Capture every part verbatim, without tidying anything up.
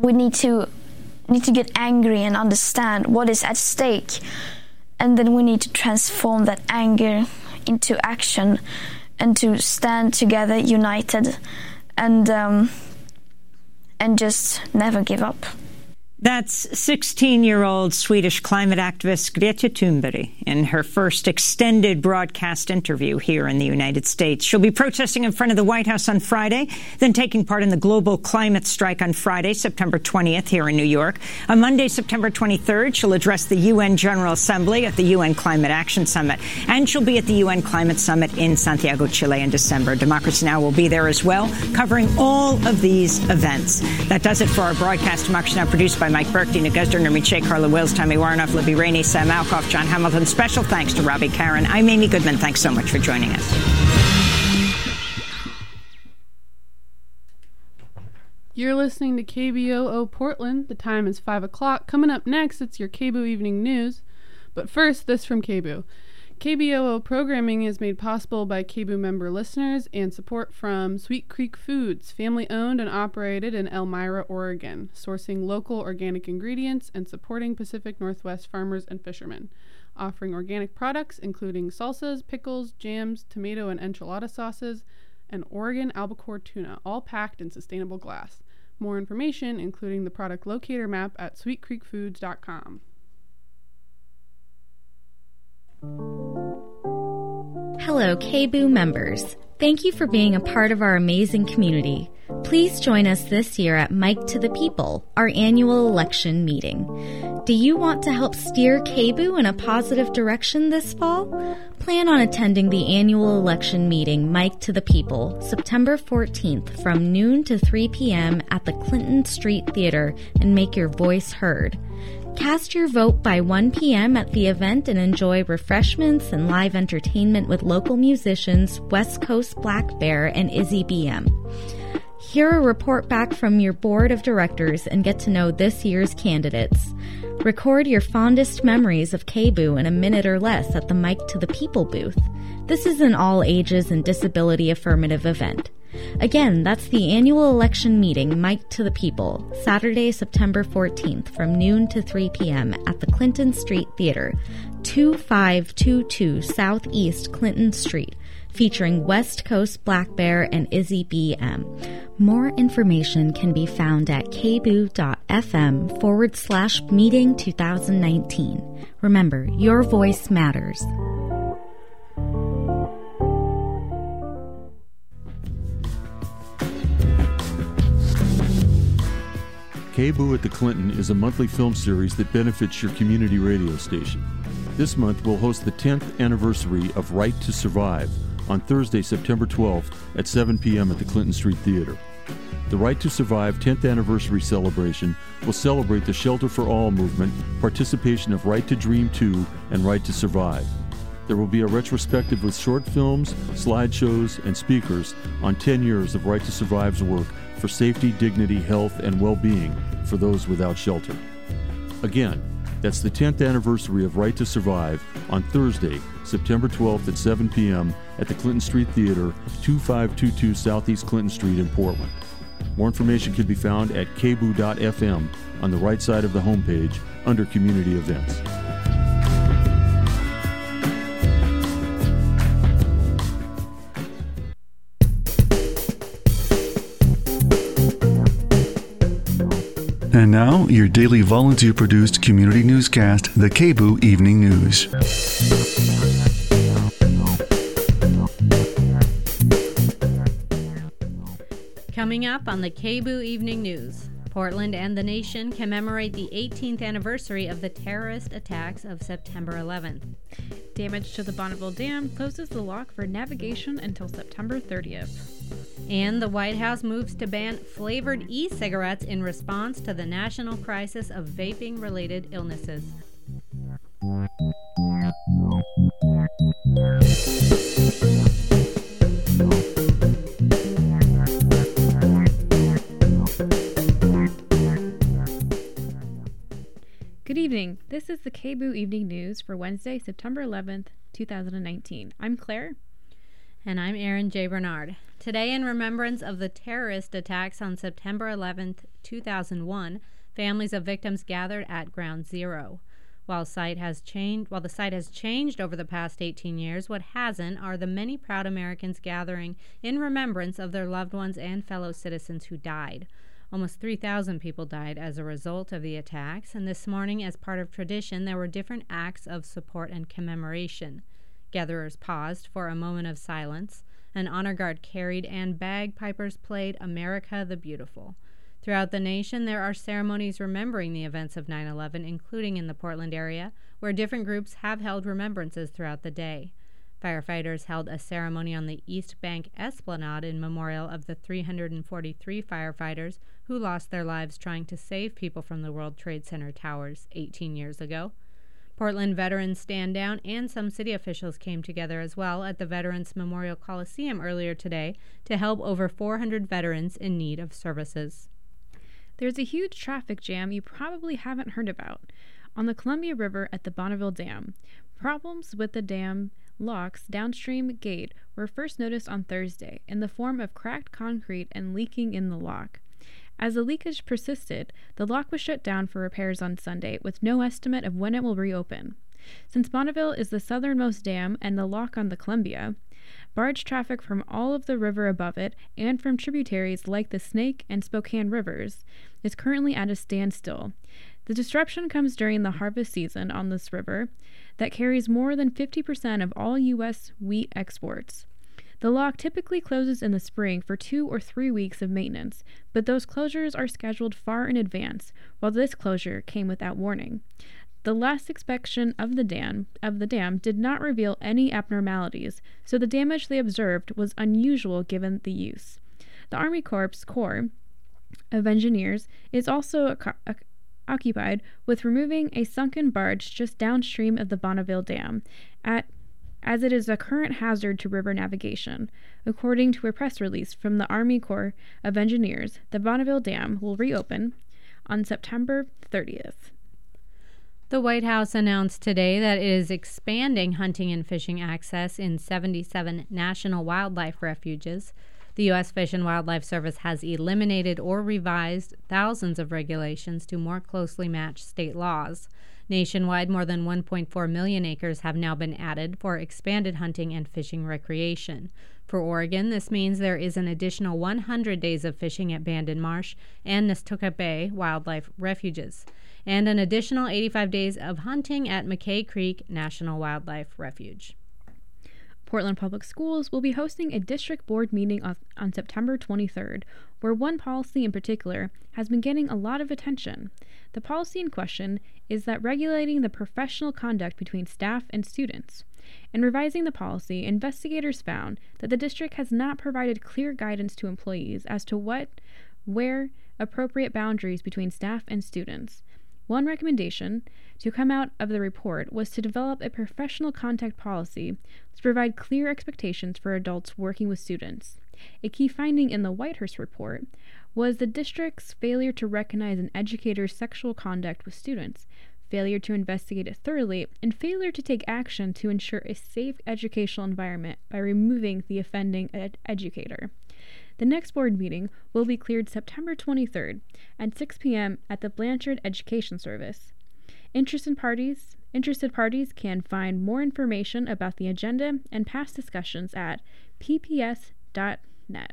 We need to need to get angry and understand what is at stake, and then we need to transform that anger into action and to stand together united and um, and just never give up. That's sixteen-year-old Swedish climate activist Greta Thunberg in her first extended broadcast interview here in the United States. She'll be protesting in front of the White House on Friday, then taking part in the global climate strike on Friday, September twentieth, here in New York. On Monday, September twenty-third, she'll address the U N General Assembly at the U N Climate Action Summit, and she'll be at the U N Climate Summit in Santiago, Chile in December. Democracy Now! Will be there as well, covering all of these events. That does it for our broadcast. Democracy Now! Produced by Mike Burke, Dina Guzder, Nermit Sheikh, Carla Wills, Tammy Warnoff, Libby Rainey, Sam Alcoff, John Hamilton. Special thanks to Robbie Karen. I'm Amy Goodman. Thanks so much for joining us. You're listening to K B O O Portland. The time is five o'clock. Coming up next, it's your K B O Evening News. But first, this from K B O. K B O O programming is made possible by K B O member listeners and support from Sweet Creek Foods, family-owned and operated in Elmira, Oregon, sourcing local organic ingredients and supporting Pacific Northwest farmers and fishermen, offering organic products including salsas, pickles, jams, tomato and enchilada sauces, and Oregon albacore tuna, all packed in sustainable glass. More information, including the product locator map, at sweet creek foods dot com. Hello, K B O O members. Thank you for being a part of our amazing community. Please join us this year at Mike to the People, our annual election meeting. Do you want to help steer K B O O in a positive direction this fall? Plan on attending the annual election meeting, Mike to the People, September fourteenth from noon to three p.m. at the Clinton Street Theater, and make your voice heard. Cast your vote by one p.m. at the event and enjoy refreshments and live entertainment with local musicians West Coast Black Bear and Izzy B M. Hear a report back from your board of directors and get to know this year's candidates. Record your fondest memories of K B O O in a minute or less at the Mike to the People booth. This is an all ages and disability affirmative event. Again, that's the annual election meeting, Mike to the People, Saturday, September fourteenth from noon to three p.m. at the Clinton Street Theater, two five two two Southeast Clinton Street, featuring West Coast Black Bear and Izzy B M. More information can be found at kboo.fm forward slash meeting 2019. Remember, your voice matters. K B O O at the Clinton is a monthly film series that benefits your community radio station. This month, we'll host the tenth anniversary of Right to Survive on Thursday, September twelfth at seven p.m. at the Clinton Street Theater. The Right to Survive tenth anniversary celebration will celebrate the Shelter for All movement, participation of Right to Dream two, and Right to Survive. There will be a retrospective with short films, slideshows, and speakers on ten years of Right to Survive's work for safety, dignity, health, and well-being for those without shelter. Again, that's the tenth anniversary of Right to Survive on Thursday, September twelfth at seven p.m. at the Clinton Street Theater, two five two two Southeast Clinton Street in Portland. More information can be found at k b o o dot f m on the right side of the homepage under Community Events. And now, your daily volunteer-produced community newscast, the K B O O Evening News. Coming up on the K B O O Evening News, Portland and the nation commemorate the eighteenth anniversary of the terrorist attacks of September eleventh. Damage to the Bonneville Dam closes the lock for navigation until September thirtieth. And the White House moves to ban flavored e-cigarettes in response to the national crisis of vaping-related illnesses. Good evening. This is the K B O O Evening News for Wednesday, September eleventh, two thousand nineteen. I'm Claire. And I'm Erin J. Bernard. Today, in remembrance of the terrorist attacks on September eleventh, two thousand one, families of victims gathered at Ground Zero. While, site has changed, while the site has changed over the past eighteen years, what hasn't are the many proud Americans gathering in remembrance of their loved ones and fellow citizens who died. Almost three thousand people died as a result of the attacks, and this morning, as part of tradition, there were different acts of support and commemoration. Gatherers paused for a moment of silence. An honor guard carried and bagpipers played America the Beautiful. Throughout the nation, there are ceremonies remembering the events of nine eleven, including in the Portland area, where different groups have held remembrances throughout the day. Firefighters held a ceremony on the East Bank Esplanade in memorial of the three hundred forty-three firefighters who lost their lives trying to save people from the World Trade Center towers eighteen years ago. Portland veterans stand down and some city officials came together as well at the Veterans Memorial Coliseum earlier today to help over four hundred veterans in need of services. There's a huge traffic jam you probably haven't heard about on the Columbia River at the Bonneville Dam. Problems with the dam lock's downstream gate were first noticed on Thursday in the form of cracked concrete and leaking in the lock. As the leakage persisted, the lock was shut down for repairs on Sunday with no estimate of when it will reopen. Since Bonneville is the southernmost dam and the lock on the Columbia, barge traffic from all of the river above it and from tributaries like the Snake and Spokane rivers is currently at a standstill. The disruption comes during the harvest season on this river that carries more than fifty percent of all U S wheat exports. The lock typically closes in the spring for two or three weeks of maintenance, but those closures are scheduled far in advance, while this closure came without warning. The last inspection of the dam of the dam did not reveal any abnormalities, so the damage they observed was unusual given the use. The Army Corps Corps of Engineers is also a, a, occupied with removing a sunken barge just downstream of the Bonneville Dam, at as it is a current hazard to river navigation. According to a press release from the Army Corps of Engineers, the Bonneville Dam will reopen on September thirtieth. The White House announced today that it is expanding hunting and fishing access in seventy-seven national wildlife refuges. The U S Fish and Wildlife Service has eliminated or revised thousands of regulations to more closely match state laws. Nationwide, more than one point four million acres have now been added for expanded hunting and fishing recreation. For Oregon, this means there is an additional one hundred days of fishing at Bandon Marsh and Nestucca Bay wildlife refuges, and an additional eighty-five days of hunting at McKay Creek National Wildlife Refuge. Portland Public Schools will be hosting a district board meeting on, on September twenty-third, where one policy in particular has been getting a lot of attention. The policy in question is that regulating the professional conduct between staff and students. In revising the policy, investigators found that the district has not provided clear guidance to employees as to what, where appropriate boundaries between staff and students. One recommendation to come out of the report was to develop a professional contact policy to provide clear expectations for adults working with students. A key finding in the Whitehurst report was the district's failure to recognize an educator's sexual conduct with students, failure to investigate it thoroughly, and failure to take action to ensure a safe educational environment by removing the offending ed- educator. The next board meeting will be cleared September twenty-third at six p.m. at the Blanchard Education Service. Interested parties, interested parties can find more information about the agenda and past discussions at p p s dot net.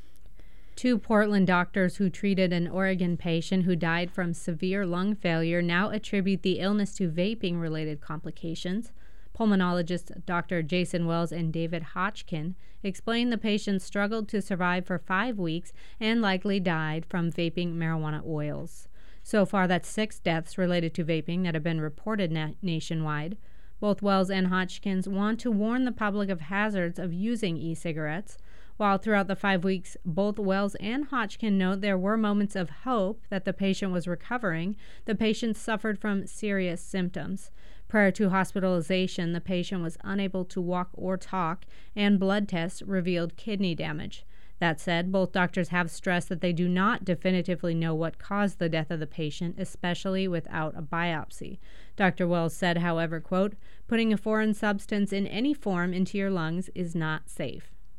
Two Portland doctors who treated an Oregon patient who died from severe lung failure now attribute the illness to vaping-related complications. Pulmonologists Doctor Jason Wells and David Hodgkin explained the patient struggled to survive for five weeks and likely died from vaping marijuana oils. So far, that's six deaths related to vaping that have been reported na- nationwide. Both Wells and Hodgkins want to warn the public of hazards of using e-cigarettes. While throughout the five weeks, both Wells and Hodgkin note there were moments of hope that the patient was recovering, the patient suffered from serious symptoms. Prior to hospitalization, the patient was unable to walk or talk, and blood tests revealed kidney damage. That said, both doctors have stressed that they do not definitively know what caused the death of the patient, especially without a biopsy. Doctor Wells said, however, quote, "Putting a foreign substance in any form into your lungs is not safe,"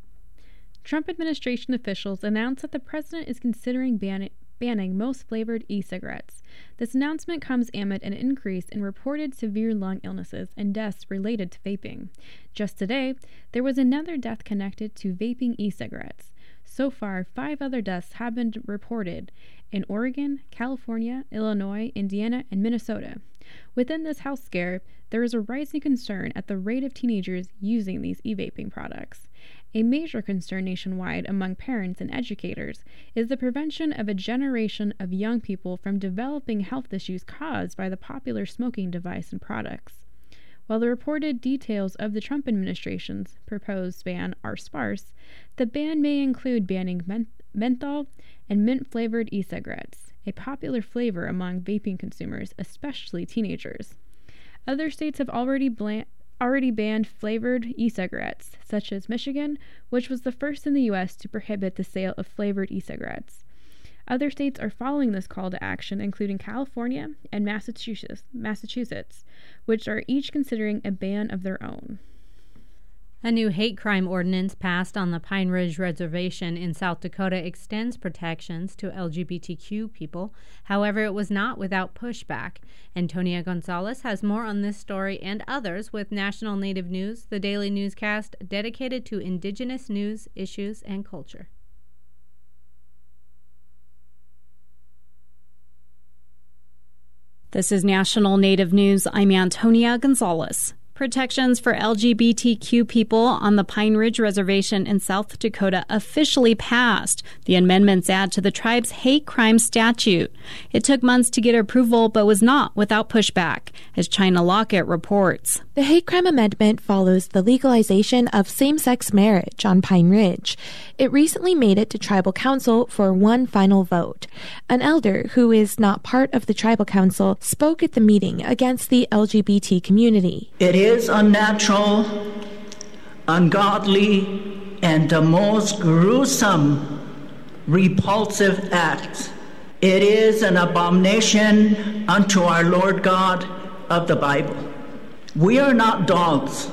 Trump administration officials announced that the president is considering ban- banning most flavored e-cigarettes. This announcement comes amid an increase in reported severe lung illnesses and deaths related to vaping. Just today, there was another death connected to vaping e-cigarettes. So far, five other deaths have been reported in Oregon, California, Illinois, Indiana, and Minnesota. Within this health scare, there is a rising concern at the rate of teenagers using these e-vaping products. A major concern nationwide among parents and educators is the prevention of a generation of young people from developing health issues caused by the popular smoking device and products. While the reported details of the Trump administration's proposed ban are sparse, the ban may include banning menth- menthol and mint-flavored e-cigarettes, a popular flavor among vaping consumers, especially teenagers. Other states have already bla- already banned flavored e-cigarettes, such as Michigan, which was the first in the U S to prohibit the sale of flavored e-cigarettes. Other states are following this call to action, including California and Massachusetts, Massachusetts, which are each considering a ban of their own. A new hate crime ordinance passed on the Pine Ridge Reservation in South Dakota extends protections to L G B T Q people. However, it was not without pushback. Antonia Gonzalez has more on this story and others with National Native News, the daily newscast dedicated to Indigenous news, issues, and culture. This is National Native News. I'm Antonia Gonzalez. Protections for L G B T Q people on the Pine Ridge Reservation in South Dakota officially passed. The amendments add to the tribe's hate crime statute. It took months to get approval, but was not without pushback, as China Lockett reports. The hate crime amendment follows the legalization of same-sex marriage on Pine Ridge. It recently made it to tribal council for one final vote. An elder who is not part of the tribal council spoke at the meeting against the L G B T community. It is unnatural, ungodly, and the most gruesome, repulsive act. It is an abomination unto our Lord God of the Bible. We are not dogs.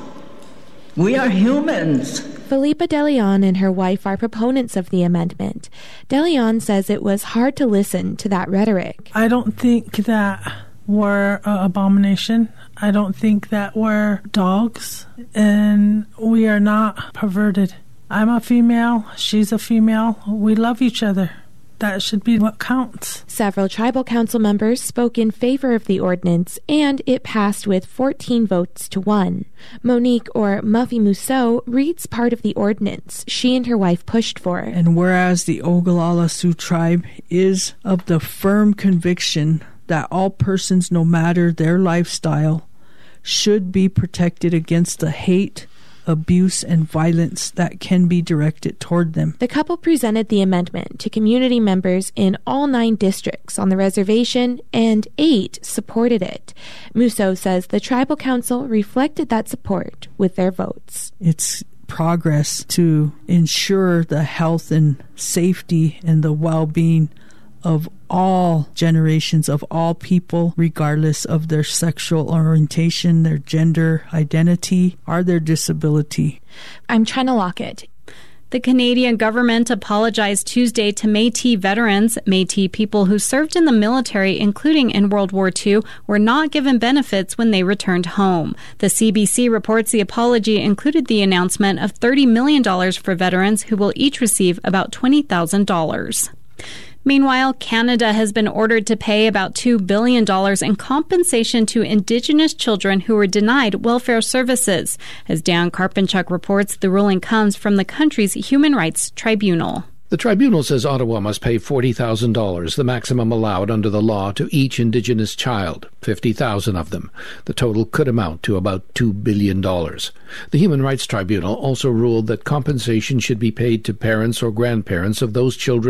We are humans. Philippa DeLeon and her wife are proponents of the amendment. DeLeon says it was hard to listen to that rhetoric. I don't think that we're an abomination. I don't think that we're dogs, and we are not perverted. I'm a female, she's a female. We love each other. That should be what counts. Several tribal council members spoke in favor of the ordinance, and it passed with fourteen votes to one. Monique, or Muffy Mousseau, reads part of the ordinance she and her wife pushed for. And whereas the Ogallala Sioux tribe is of the firm conviction that all persons, no matter their lifestyle, should be protected against the hate, abuse, and violence that can be directed toward them. The couple presented the amendment to community members in all nine districts on the reservation, and eight supported it. Mousseau says the tribal council reflected that support with their votes. It's progress to ensure the health and safety and the well-being of all generations, of all people, regardless of their sexual orientation, their gender identity, or their disability. I'm China Lockett. The Canadian government apologized Tuesday to Métis veterans. Métis people who served in the military, including in World War Two, were not given benefits when they returned home. The C B C reports the apology included the announcement of thirty million dollars for veterans who will each receive about twenty thousand dollars. Meanwhile, Canada has been ordered to pay about two billion dollars in compensation to Indigenous children who were denied welfare services. As Dan Karpinchuk reports, the ruling comes from the country's Human Rights Tribunal. The tribunal says Ottawa must pay forty thousand dollars, the maximum allowed under the law, to each Indigenous child, fifty thousand of them. The total could amount to about two billion dollars. The Human Rights Tribunal also ruled that compensation should be paid to parents or grandparents of those children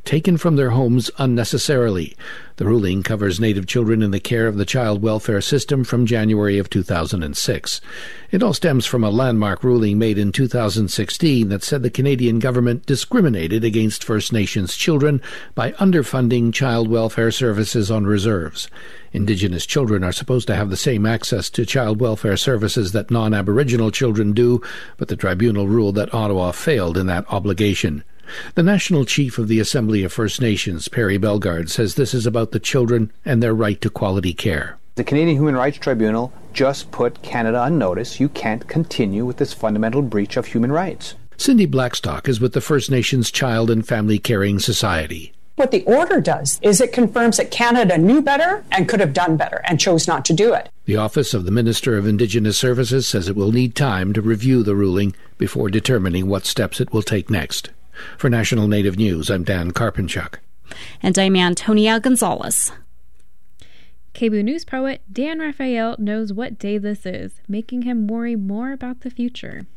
taken from their homes unnecessarily. The ruling covers Native children in the care of the child welfare system from January of two thousand six. It all stems from a landmark ruling made in two thousand sixteen that said the Canadian government discriminated against First Nations children by underfunding child welfare services on reserves. Indigenous children are supposed to have the same access to child welfare services that non-Aboriginal children do, but the tribunal ruled that Ottawa failed in that obligation. The National Chief of the Assembly of First Nations, Perry Bellegarde, says this is about the children and their right to quality care. The Canadian Human Rights Tribunal just put Canada on notice. You can't continue with this fundamental breach of human rights. Cindy Blackstock is with the First Nations Child and Family Caring Society. What the order does is it confirms that Canada knew better and could have done better and chose not to do it. The Office of the Minister of Indigenous Services says it will need time to review the ruling before determining what steps it will take next. For National Native News, I'm Dan Karpinchuk. And I'm Antonia Gonzalez. K B O News poet Dan Raphael knows what day this is, making him worry more about the future.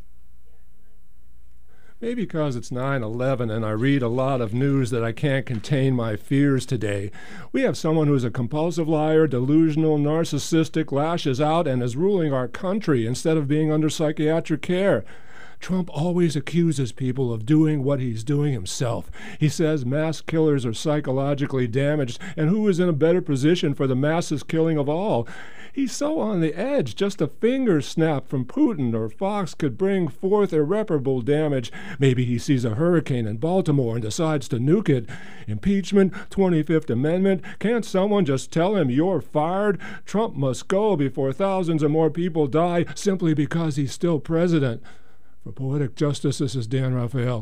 Maybe because it's nine eleven and I read a lot of news that I can't contain my fears today. We have someone who's a compulsive liar, delusional, narcissistic, lashes out, and is ruling our country instead of being under psychiatric care. Trump always accuses people of doing what he's doing himself. He says mass killers are psychologically damaged, and who is in a better position for the massest killing of all? He's so on the edge, just a finger snap from Putin or Fox could bring forth irreparable damage. Maybe he sees a hurricane in Baltimore and decides to nuke it. Impeachment, twenty-fifth Amendment, can't someone just tell him you're fired? Trump must go before thousands of more people die simply because he's still president. For Poetic Justice, this is Dan Raphael.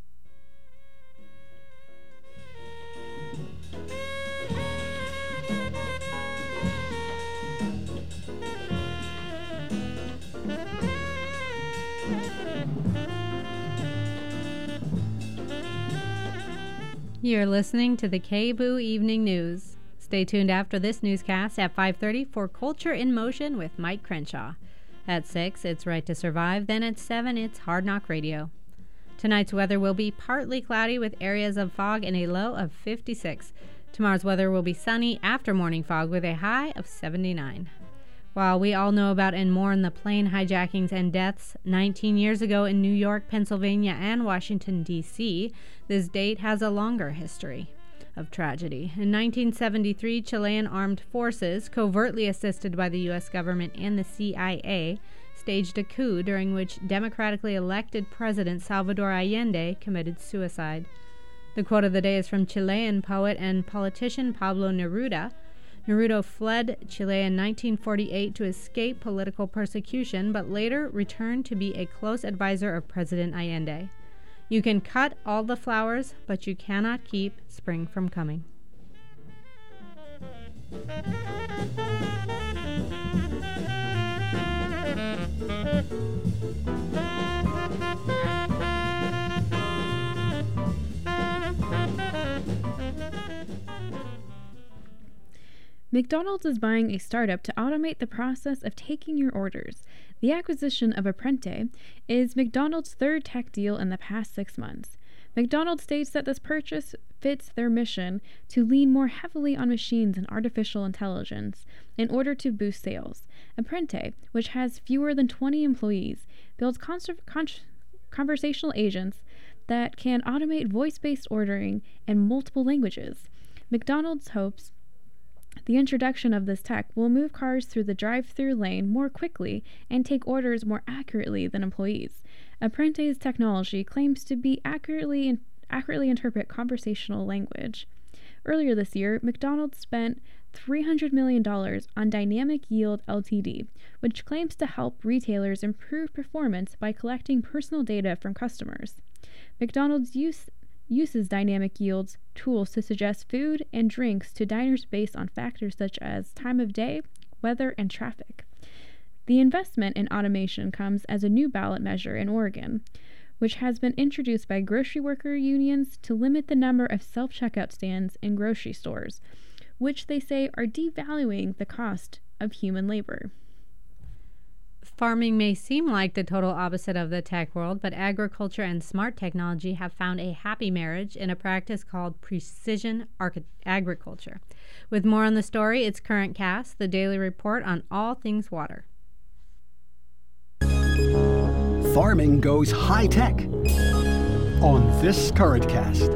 You're listening to the K B O Evening News. Stay tuned after this newscast at five thirty for Culture in Motion with Mike Crenshaw. At six, it's Right to Survive. Then at seven, it's Hard Knock Radio. Tonight's weather will be partly cloudy with areas of fog and a low of fifty-six. Tomorrow's weather will be sunny after morning fog with a high of seventy-nine. While we all know about and mourn the plane hijackings and deaths nineteen years ago in New York, Pennsylvania, and Washington, D C, this date has a longer history of tragedy. In nineteen seventy-three, Chilean armed forces, covertly assisted by the U S government and the C I A, staged a coup during which democratically elected President Salvador Allende committed suicide. The quote of the day is from Chilean poet and politician Pablo Neruda. Neruda fled Chile in nineteen forty-eight to escape political persecution, but later returned to be a close advisor of President Allende. You can cut all the flowers, but you cannot keep spring from coming. McDonald's is buying a startup to automate the process of taking your orders. The acquisition of Apprente is McDonald's third tech deal in the past six months. McDonald's states that this purchase fits their mission to lean more heavily on machines and artificial intelligence in order to boost sales. Apprente, which has fewer than twenty employees, builds conser- con- conversational agents that can automate voice-based ordering in multiple languages. McDonald's hopes the introduction of this tech will move cars through the drive-through lane more quickly and take orders more accurately than employees. Apprente's technology claims to be accurately in, accurately interpret conversational language. Earlier this year, McDonald's spent three hundred million dollars on Dynamic Yield Limited, which claims to help retailers improve performance by collecting personal data from customers. McDonald's use uses Dynamic Yield's tools to suggest food and drinks to diners based on factors such as time of day, weather, and traffic. The investment in automation comes as a new ballot measure in Oregon, which has been introduced by grocery worker unions to limit the number of self-checkout stands in grocery stores, which they say are devaluing the cost of human labor. Farming may seem like the total opposite of the tech world, but agriculture and smart technology have found a happy marriage in a practice called precision arch- agriculture. With more on the story, it's Current Cast, the daily report on all things water. Farming goes high-tech on this Current Cast.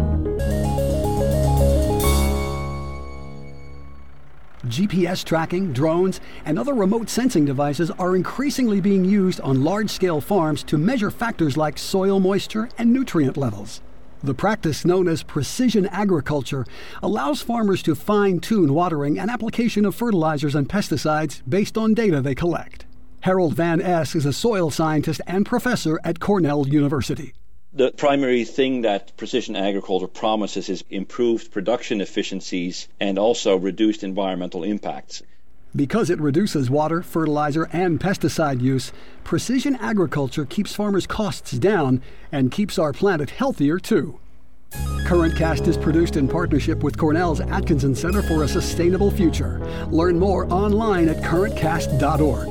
G P S tracking, drones, and other remote sensing devices are increasingly being used on large-scale farms to measure factors like soil moisture and nutrient levels. The practice known as precision agriculture allows farmers to fine-tune watering and application of fertilizers and pesticides based on data they collect. Harold Van Es is a soil scientist and professor at Cornell University. The primary thing that precision agriculture promises is improved production efficiencies and also reduced environmental impacts. Because it reduces water, fertilizer, and pesticide use, precision agriculture keeps farmers' costs down and keeps our planet healthier, too. Current Cast is produced in partnership with Cornell's Atkinson Center for a Sustainable Future. Learn more online at current cast dot org.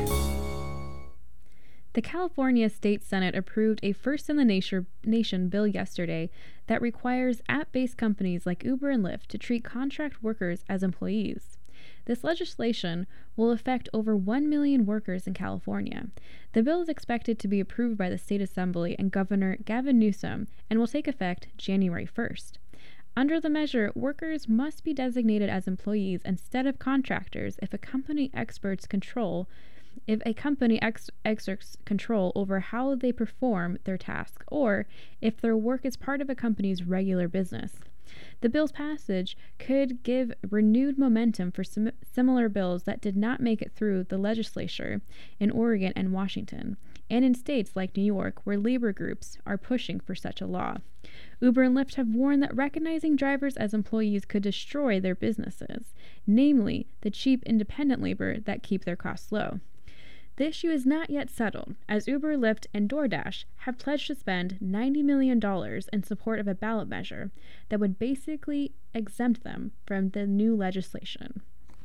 The California State Senate approved a first-in-the-nation bill yesterday that requires app-based companies like Uber and Lyft to treat contract workers as employees. This legislation will affect over one million workers in California. The bill is expected to be approved by the State Assembly and Governor Gavin Newsom and will take effect January first. Under the measure, workers must be designated as employees instead of contractors if a company experts control if a company ex- exerts control over how they perform their task, or if their work is part of a company's regular business. The bill's passage could give renewed momentum for sim- similar bills that did not make it through the legislature in Oregon and Washington, and in states like New York, where labor groups are pushing for such a law. Uber and Lyft have warned that recognizing drivers as employees could destroy their businesses, namely the cheap independent labor that keep their costs low. The issue is not yet settled, as Uber, Lyft, and DoorDash have pledged to spend ninety million dollars in support of a ballot measure that would basically exempt them from the new legislation.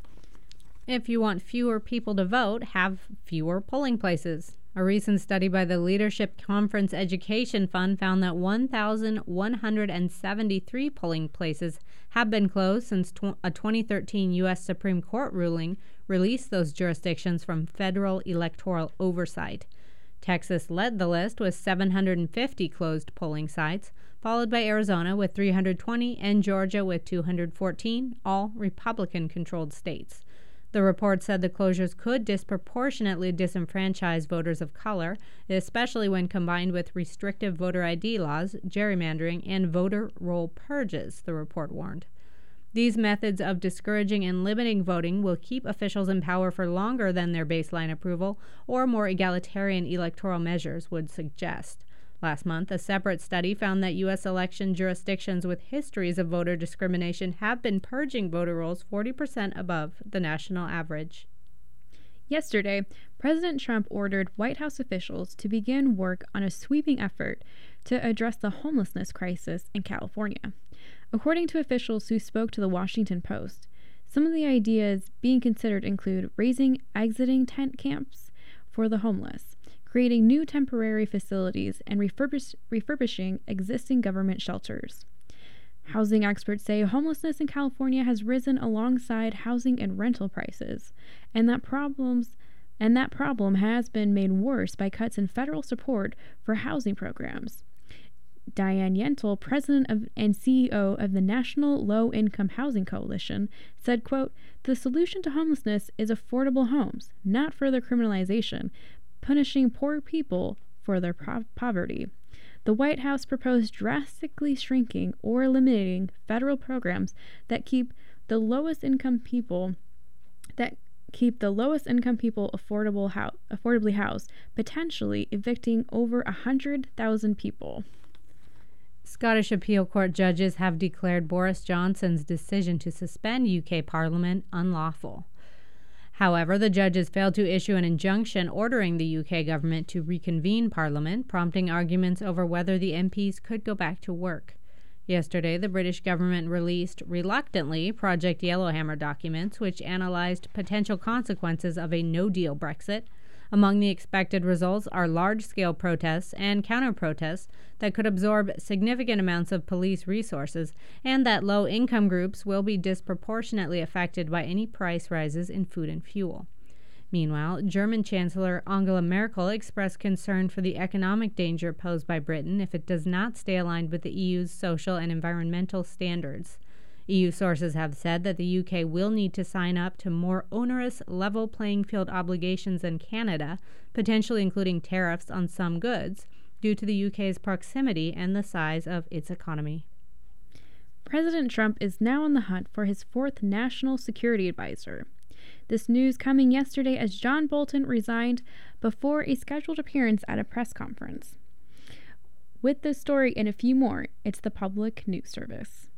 If you want fewer people to vote, have fewer polling places. A recent study by the Leadership Conference Education Fund found that one thousand one hundred seventy-three polling places have been closed since tw- a twenty thirteen U S Supreme Court ruling released those jurisdictions from federal electoral oversight. Texas led the list with seven hundred fifty closed polling sites, followed by Arizona with three hundred twenty and Georgia with two hundred fourteen, all Republican-controlled states. The report said the closures could disproportionately disenfranchise voters of color, especially when combined with restrictive voter I D laws, gerrymandering, and voter roll purges, the report warned. These methods of discouraging and limiting voting will keep officials in power for longer than their baseline approval or more egalitarian electoral measures would suggest. Last month, a separate study found that U S election jurisdictions with histories of voter discrimination have been purging voter rolls forty percent above the national average. Yesterday, President Trump ordered White House officials to begin work on a sweeping effort to address the homelessness crisis in California. According to officials who spoke to the Washington Post, some of the ideas being considered include raising exiting tent camps for the homeless, creating new temporary facilities, and refurbish- refurbishing existing government shelters. Housing experts say homelessness in California has risen alongside housing and rental prices, and that problems and that problem has been made worse by cuts in federal support for housing programs. Diane Yentl, president of and C E O of the National Low Income Housing Coalition, said, quote, "The solution to homelessness is affordable homes, not further criminalization, punishing poor people for their po- poverty." The White House proposed drastically shrinking or eliminating federal programs that keep the lowest income people that keep the lowest income people affordable ho- affordably housed, potentially evicting over one hundred thousand people. Scottish appeal court judges have declared Boris Johnson's decision to suspend U K Parliament unlawful. However, the judges failed to issue an injunction ordering the U K government to reconvene Parliament, prompting arguments over whether the M Ps could go back to work. Yesterday, the British government released, reluctantly, Project Yellowhammer documents, which analyzed potential consequences of a no-deal Brexit. Among the expected results are large-scale protests and counter-protests that could absorb significant amounts of police resources, and that low-income groups will be disproportionately affected by any price rises in food and fuel. Meanwhile, German Chancellor Angela Merkel expressed concern for the economic danger posed by Britain if it does not stay aligned with the E U's social and environmental standards. E U sources have said that the U K will need to sign up to more onerous level playing field obligations than Canada, potentially including tariffs on some goods, due to the U K's proximity and the size of its economy. President Trump is now on the hunt for his fourth national security advisor. This news coming yesterday as John Bolton resigned before a scheduled appearance at a press conference. With this story and a few more, it's the Public News Service.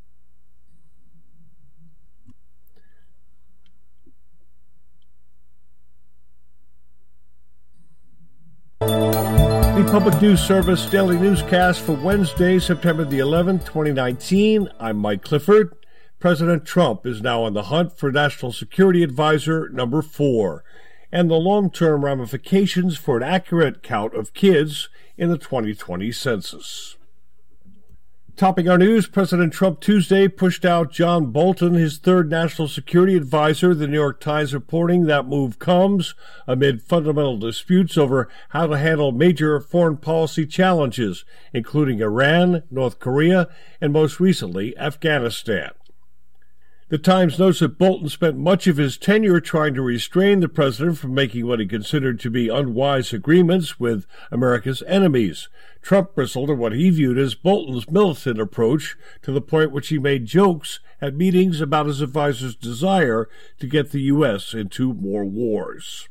The Public News Service Daily Newscast for Wednesday, September the eleventh, twenty nineteen. I'm Mike Clifford. President Trump is now on the hunt for National Security Advisor number four and the long-term ramifications for an accurate count of kids in the twenty twenty census. Topping our news, President Trump Tuesday pushed out John Bolton, his third national security advisor, the New York Times reporting that move comes amid fundamental disputes over how to handle major foreign policy challenges, including Iran, North Korea, and most recently, Afghanistan. The Times notes that Bolton spent much of his tenure trying to restrain the president from making what he considered to be unwise agreements with America's enemies. Trump bristled at what he viewed as Bolton's militant approach, to the point which he made jokes at meetings about his advisor's desire to get the U S into more wars.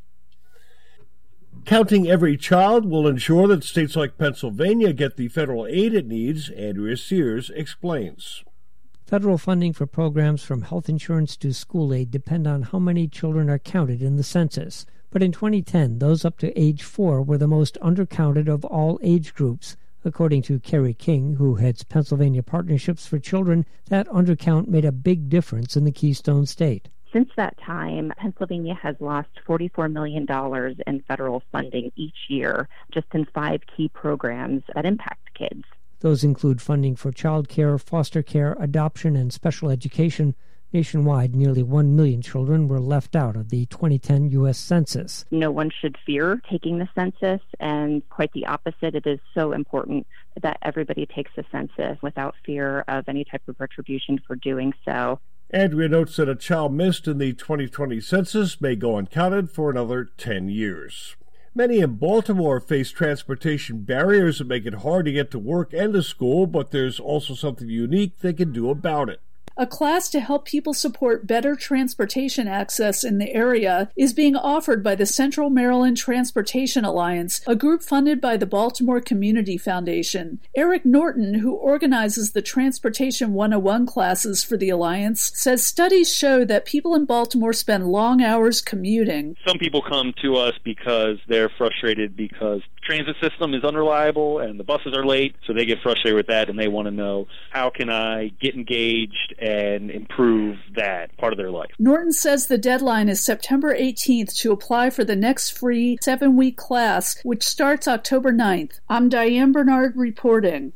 Counting every child will ensure that states like Pennsylvania get the federal aid it needs, Andrea Sears explains. Federal funding for programs from health insurance to school aid depend on how many children are counted in the census. But in twenty ten, those up to age four were the most undercounted of all age groups. According to Kerry King, who heads Pennsylvania Partnerships for Children, that undercount made a big difference in the Keystone State. Since that time, Pennsylvania has lost forty-four million dollars in federal funding each year, just in five key programs that impact kids. Those include funding for child care, foster care, adoption, and special education. Nationwide, nearly one million children were left out of the twenty ten U S Census. No one should fear taking the census, and quite the opposite. It is so important that everybody takes the census without fear of any type of retribution for doing so. Andrea notes that a child missed in the twenty twenty census may go uncounted for another ten years. Many in Baltimore face transportation barriers that make it hard to get to work and to school, but there's also something unique they can do about it. A class to help people support better transportation access in the area is being offered by the Central Maryland Transportation Alliance, a group funded by the Baltimore Community Foundation. Eric Norton, who organizes the Transportation one oh one classes for the Alliance, says studies show that people in Baltimore spend long hours commuting. Some people come to us because they're frustrated because the transit system is unreliable and the buses are late, so they get frustrated with that and they want to know, how can I get engaged and improve that part of their life. Norton says the deadline is September eighteenth to apply for the next free seven-week class, which starts October ninth. I'm Diane Bernard reporting.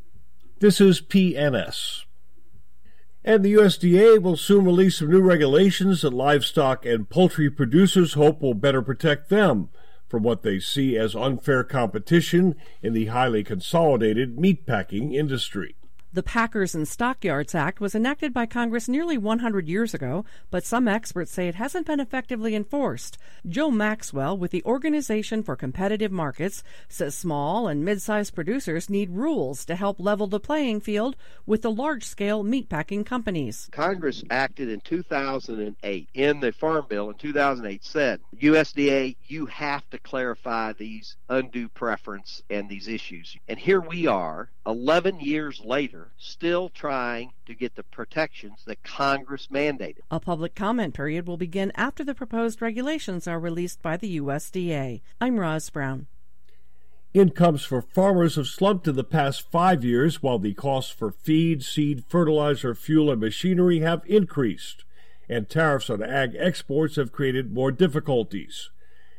This is P N S. And the U S D A will soon release some new regulations that livestock and poultry producers hope will better protect them from what they see as unfair competition in the highly consolidated meatpacking industry. The Packers and Stockyards Act was enacted by Congress nearly one hundred years ago, but some experts say it hasn't been effectively enforced. Joe Maxwell with the Organization for Competitive Markets says small and mid-sized producers need rules to help level the playing field with the large-scale meatpacking companies. Congress acted in two thousand eight. In the Farm Bill in two thousand eight said, U S D A, you have to clarify these undue preference and these issues. And here we are, eleven years later, still trying to get the protections that Congress mandated. A public comment period will begin after the proposed regulations are released by the U S D A. I'm Roz Brown. Incomes for farmers have slumped in the past five years, while the costs for feed, seed, fertilizer, fuel, and machinery have increased, and tariffs on ag exports have created more difficulties.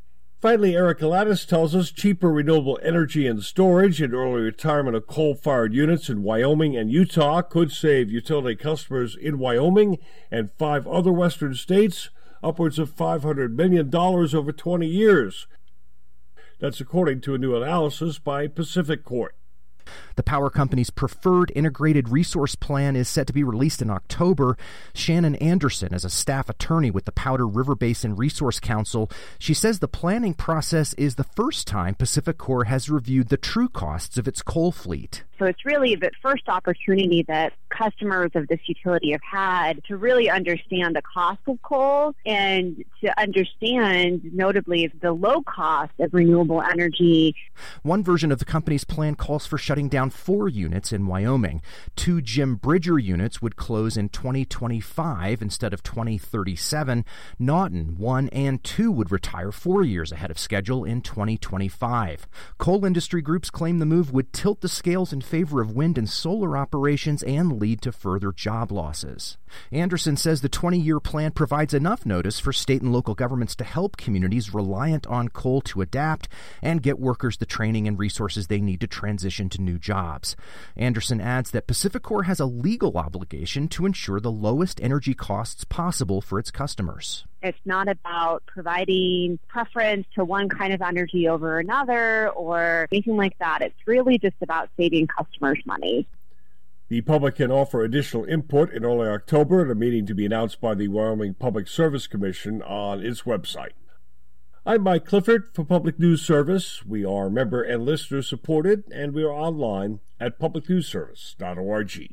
Finally, Eric Gladys tells us cheaper renewable energy and storage and early retirement of coal-fired units in Wyoming and Utah could save utility customers in Wyoming and five other western states upwards of five hundred million dollars over twenty years. That's according to a new analysis by PacifiCorp. The power company's preferred integrated resource plan is set to be released in October. Shannon Anderson is a staff attorney with the Powder River Basin Resource Council. She says the planning process is the first time PacifiCorp has reviewed the true costs of its coal fleet. So it's really the first opportunity that customers of this utility have had to really understand the cost of coal and to understand, notably, the low cost of renewable energy. One version of the company's plan calls for shutting down four units in Wyoming. Two Jim Bridger units would close in twenty twenty-five instead of twenty thirty-seven. Naughton one and two would retire four years ahead of schedule in twenty twenty-five. Coal industry groups claim the move would tilt the scales in favor of wind and solar operations and lead to further job losses. Anderson says the twenty-year plan provides enough notice for state and local governments to help communities reliant on coal to adapt and get workers the training and resources they need to transition to new jobs. Anderson adds that PacifiCorp has a legal obligation to ensure the lowest energy costs possible for its customers. It's not about providing preference to one kind of energy over another or anything like that. It's really just about saving customers money. The public can offer additional input in early October at a meeting to be announced by the Wyoming Public Service Commission on its website. I'm Mike Clifford for Public News Service. We are member and listener supported, and we are online at public news service dot org.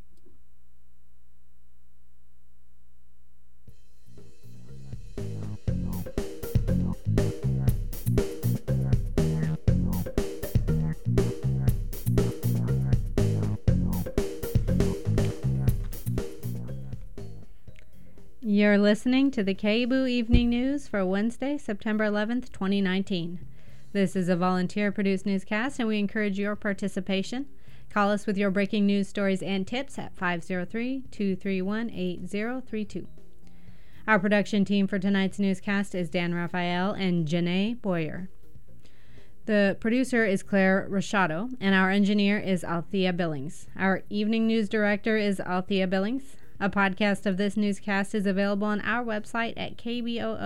You're listening to the K B O O Evening News for Wednesday, September eleventh, twenty nineteen. This is a volunteer-produced newscast, and we encourage your participation. Call us with your breaking news stories and tips at five oh three, two three one, eight oh three two. Our production team for tonight's newscast is Dan Raphael and Janae Boyer. The producer is Claire Rashado, and our engineer is Althea Billings. Our evening news director is Althea Billings. A podcast of this newscast is available on our website at K B O O